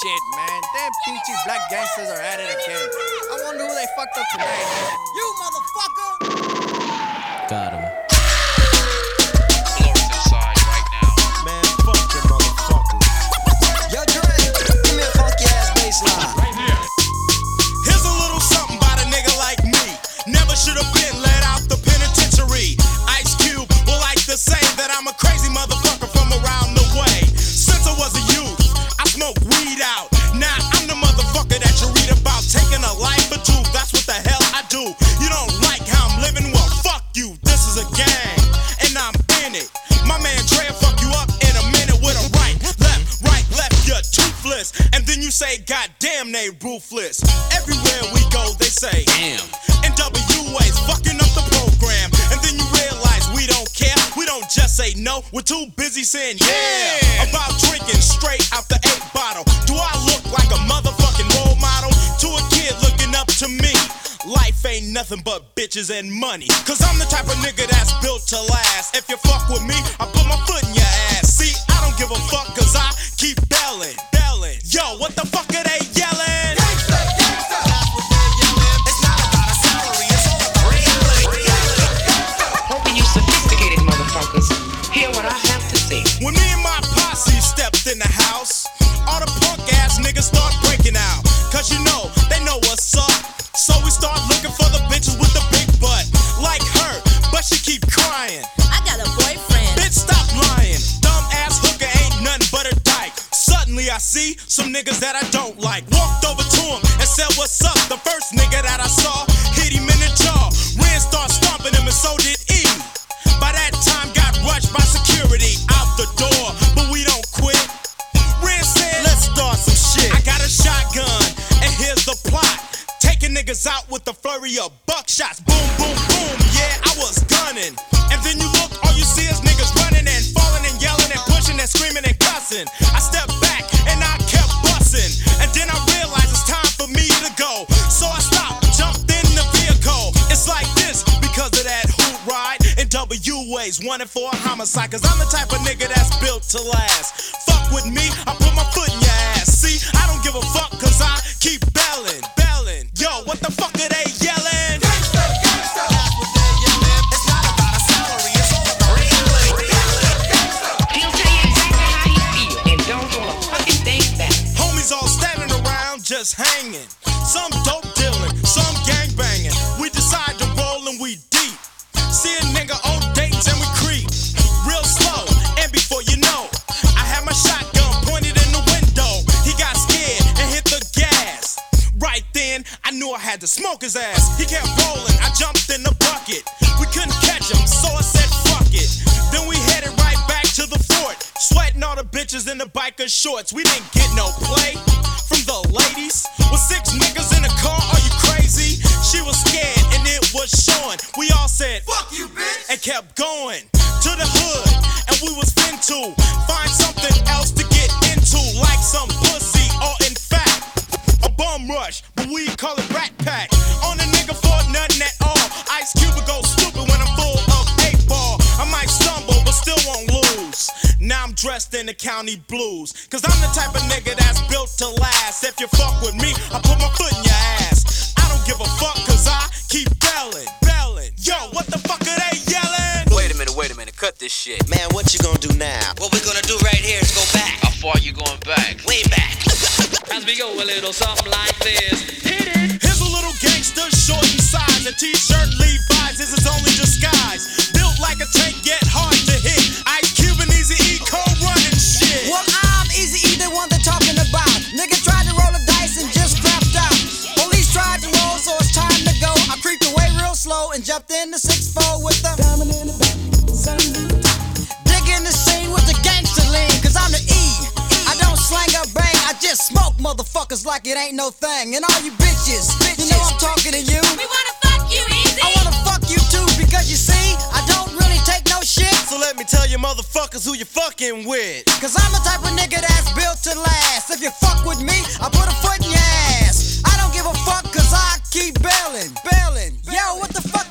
shit, man. Damn peachy black gangsters are at it again. I wonder who they fucked up tonight, man. You motherfucker! Got him. Blowing inside right now. Man, fuck you motherfuckers. Yo, Dre, give me a funky ass bass line. Right here. Here's a little something about a nigga like me. Never should have been let out the penitentiary. Ice Cube will like to say that I'm a crazy motherfucker from around the way. Since I was a youth, I smoked weed out. Now I'm the motherfucker that you read about, taking a life or two. That's what the hell I do. You don't like how I'm living? Well, fuck you. This is a gang, and I'm in it. My man Dre will fuck you up in a minute with a right, left, you're toothless. And then you say, God damn, they ruthless. Everywhere we go, they say, damn. NWA's fucking up the program. And then you realize we don't care. We don't just say no, we're too busy saying yeah. About drinking straight out the 8 bottle. Do I look like a motherfucking role model to a kid looking up to me? Life ain't nothing but bitches and money. Cause I'm the type of nigga that's built to last. If you fuck with me, I put my foot in your ass. See, I don't give a fuck cause I keep belling. Yo, what the fuck are they yelling? Gangsta, gangsta. That's what they're yelling. It's not about a salary, it's all about reality. Hoping you sophisticated motherfuckers hear what I have to say. When me and my posse stepped in the house, all the punk ass niggas start breaking out. Cause you know, they know what's up. So we start looking for the bitches with the big butt. Like her, but she keep crying. I got a boyfriend. Bitch, stop lying. Dumb ass hooker ain't nothing but a dyke. Suddenly I see some niggas that I don't like. Walked over to him and said, what's up? The first nigga that I saw hit him in the jaw. Ren started stomping him and so did E. By that time got rushed by security out the door, but we don't quit. Ren said, let's start some shit. I got a shotgun and here's the plot. Taking niggas out with the flurry of buckshots. Boom, boom, boom, yeah, I was gunning. And then you look, all you see is niggas running and falling and yelling and pushing and screaming and cussing. I stepped back and I kept busting. And then I realized it's time for me to go. So I stopped, jumped in the vehicle. It's like this because of that hoot ride. And WA's wanted for a homicide. Cause I'm the type of nigga that's built to last. Fuck with me, I put my foot in your ass. See, I don't give a fuck cause I keep belling. Yo, what the fuck are they yelling? Gangsta, gangsta. That's what they're yelling. It's not about a salary, it's all about reality. He'll tell you exactly how he feel and don't hold a fucking thing back. Homies all standing around just hanging. Some dope dealing, some gang banging. We decide to roll and we deep. See a nigga on dates and we creep. Real slow, and before you know, I had my shotgun pointed in the window. He got scared and hit the gas. Right then, I knew I had to smoke his ass. He kept rolling, I jumped in the bucket. We couldn't catch him, so I said fuck it. Then we headed right back to the fort, sweating all the bitches in the biker shorts. We didn't get no play from the ladies. With 6 niggas in the car, are you crazy? She was scared and it was showing. We all said fuck you, bitch, and kept going to the hood. And we was finna find something else to get into, like some pussy or in fact a bum rush, but we call it Rat Pack. On a nigga for nothing at all. Ice Cube will go stupid when I'm full of 8 ball. I might stumble, but still won't lose. Now I'm dressed in the county blues. Cause I'm the type of nigga that's built to last. If you fuck with me, I put my foot in your ass. I don't give a fuck cause I keep belling. Yo, what the fuck are they yelling? Wait a minute, cut this shit. Man, what you gonna do now? What we're gonna do right here is go back. How far you going back? Way back. As we go a little something like this. Hit it. Here's a little gangster, short in size. A t-shirt, Levi's is his only disguise. Built like a tank, yet hard to hit. Ice Cube and Easy E, cold running shit. Well, I'm Easy E, the one they're talking about. Nigga tried to roll the dice and just crapped out. Police tried to roll, so it's time to go. I creeped away real slow and jumped in the 6-4 with the diamond in the back. Digging the scene with the gangster lean, cause I'm the E. I don't slang or bang, I just smoke motherfuckers like it ain't no thing. And all you bitches, you know I'm talking to you. We wanna fuck you, Easy. I wanna fuck you too, because you see, I don't really take no shit. So let me tell you motherfuckers who you fucking with. Cause I'm the type of nigga that's built to last. If you fuck with me, I put a foot in your ass. I don't give a fuck cause I keep bailing. Yo, what the fuck